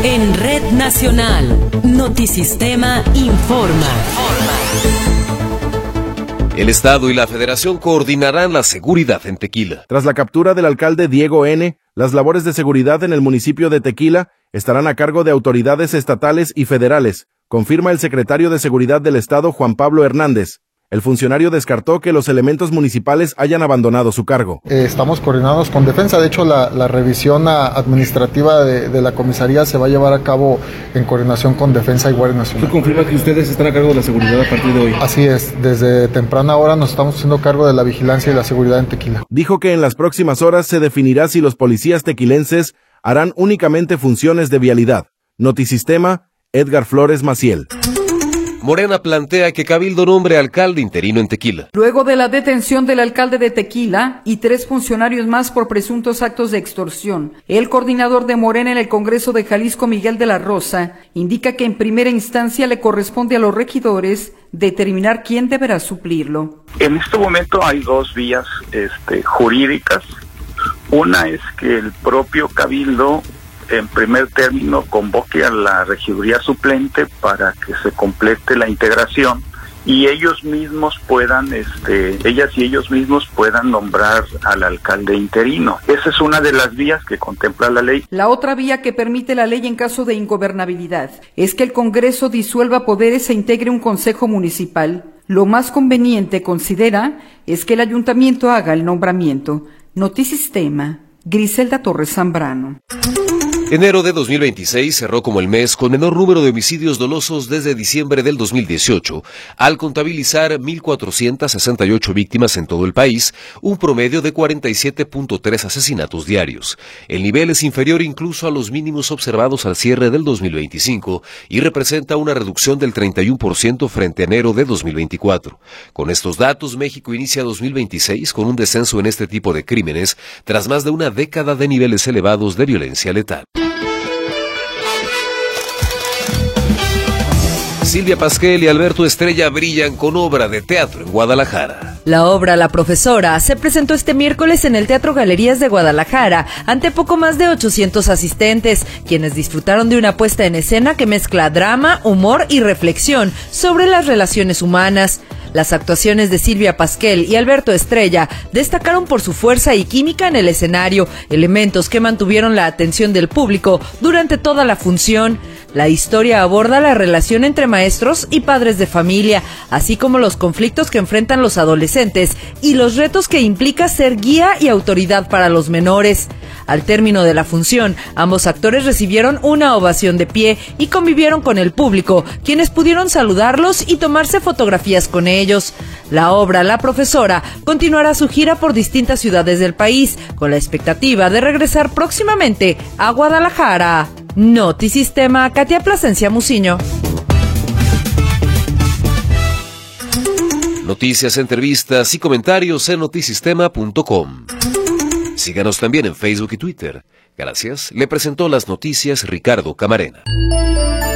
En Red Nacional, Notisistema informa. El Estado y la Federación coordinarán la seguridad en Tequila. Tras la captura del alcalde Diego N., las labores de seguridad en el municipio de Tequila estarán a cargo de autoridades estatales y federales, confirma el secretario de Seguridad del Estado, Juan Pablo Hernández. El funcionario descartó que los elementos municipales hayan abandonado su cargo. Estamos coordinados con Defensa. De hecho, la revisión administrativa de la comisaría se va a llevar a cabo en coordinación con Defensa y Guardia Nacional. ¿Usted confirma que ustedes están a cargo de la seguridad a partir de hoy? Así es. Desde temprana hora nos estamos haciendo cargo de la vigilancia y la seguridad en Tequila. Dijo que en las próximas horas se definirá si los policías tequilenses harán únicamente funciones de vialidad. Notisistema, Edgar Flores Maciel. Morena plantea que Cabildo nombre alcalde interino en Tequila. Luego de la detención del alcalde de Tequila y 3 funcionarios más por presuntos actos de extorsión, el coordinador de Morena en el Congreso de Jalisco, Miguel de la Rosa, indica que en primera instancia le corresponde a los regidores determinar quién deberá suplirlo. En este momento hay 2 vías jurídicas. Una es que el propio Cabildo en primer término convoque a la regiduría suplente para que se complete la integración y ellos mismos puedan, ellas y ellos mismos puedan nombrar al alcalde interino. Esa es una de las vías que contempla la ley. La otra vía que permite la ley en caso de ingobernabilidad es que el Congreso disuelva poderes e integre un consejo municipal. Lo más conveniente, considera, es que el ayuntamiento haga el nombramiento. Notisistema, Griselda Torres Zambrano. Enero de 2026 cerró como el mes con menor número de homicidios dolosos desde diciembre del 2018, al contabilizar 1,468 víctimas en todo el país, un promedio de 47.3 asesinatos diarios. El nivel es inferior incluso a los mínimos observados al cierre del 2025 y representa una reducción del 31% frente a enero de 2024. Con estos datos, México inicia 2026 con un descenso en este tipo de crímenes tras más de una década de niveles elevados de violencia letal. Silvia Pasquel y Alberto Estrella brillan con obra de teatro en Guadalajara. La obra La Profesora se presentó este miércoles en el Teatro Galerías de Guadalajara, ante poco más de 800 asistentes, quienes disfrutaron de una puesta en escena que mezcla drama, humor y reflexión sobre las relaciones humanas. Las actuaciones de Silvia Pasquel y Alberto Estrella destacaron por su fuerza y química en el escenario, elementos que mantuvieron la atención del público durante toda la función. La historia aborda la relación entre maestros y padres de familia, así como los conflictos que enfrentan los adolescentes y los retos que implica ser guía y autoridad para los menores. Al término de la función, ambos actores recibieron una ovación de pie y convivieron con el público, quienes pudieron saludarlos y tomarse fotografías con ellos. La obra La Profesora continuará su gira por distintas ciudades del país, con la expectativa de regresar próximamente a Guadalajara. Notisistema, Katia Plasencia Muciño. Noticias, entrevistas y comentarios en notisistema.com. Síganos también en Facebook y Twitter. Gracias. Le presentó las noticias Ricardo Camarena.